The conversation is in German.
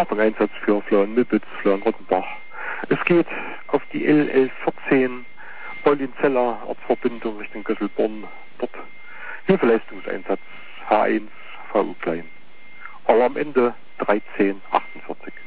Einsatz für Flöhen-Milpitz, Flöhen-Rottenbach. Es geht auf die L1114 Bollinzeller Ortsverbindung Richtung Gösselborn. Dort Hilfeleistungseinsatz H1 VU klein. Aber am Ende 1348.